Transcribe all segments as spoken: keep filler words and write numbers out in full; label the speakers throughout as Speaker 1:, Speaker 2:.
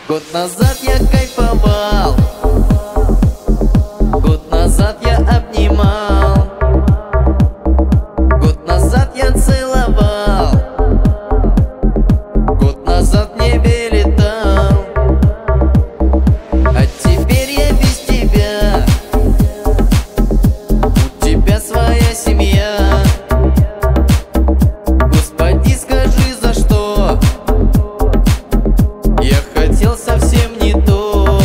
Speaker 1: Год назад я кайфовал, год назад я обнимал, год назад я целовал, год назад в небе летал. А теперь я без тебя, у тебя своя семья. Господи, скажи, за что? Я хотел совсем не то.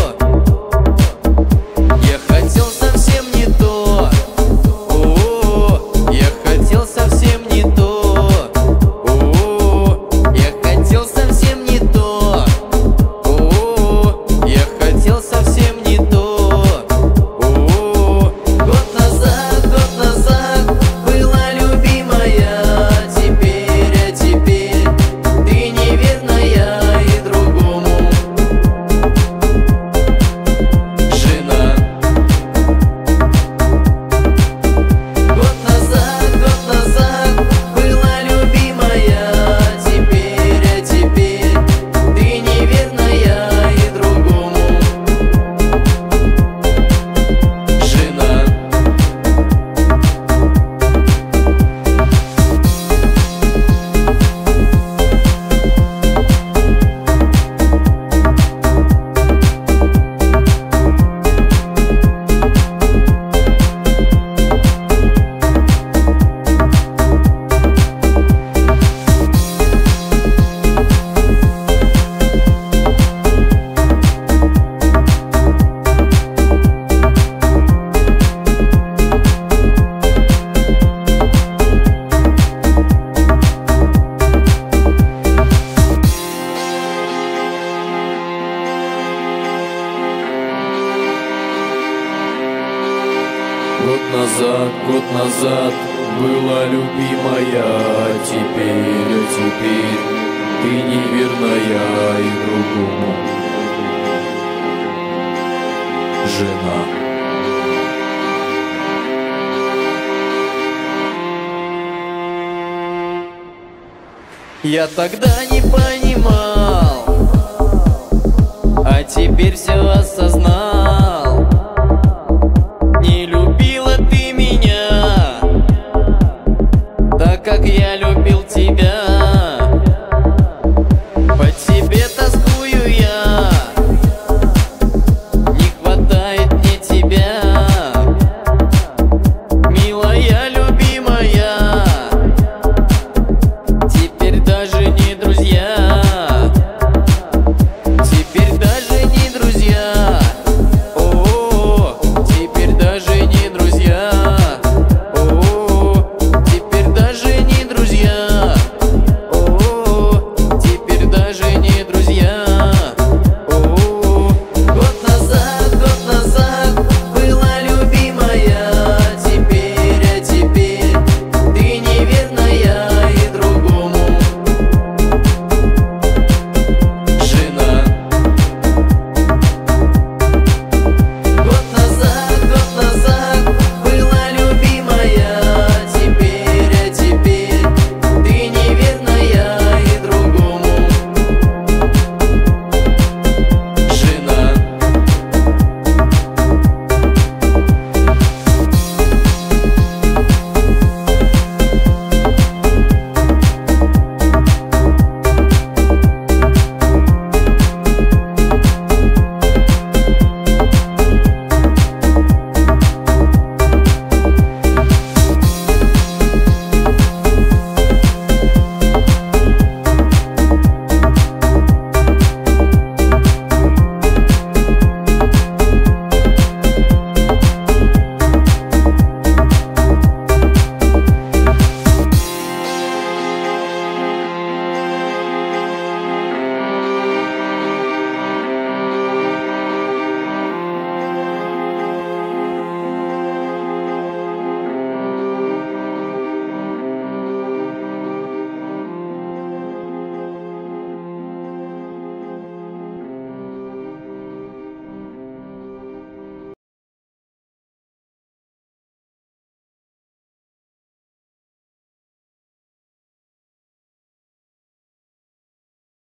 Speaker 1: Я хотел совсем не то. О-о-о, я хотел совсем не то. О-о-о, я хотел совсем не то. О-о-о, я хотел совсем не то. О-о-о, год назад, год назад была любимая, теперь, а теперь ты неверная и другому жена. Год назад, год назад была любимая, теперь, а теперь ты неверная и другому жена.
Speaker 2: Год назад, год назад была любимая, а теперь, а теперь ты неверная и другому жена.
Speaker 1: Я тогда не понимал, а теперь все осознал. Не любила ты меня так, как я любил тебя.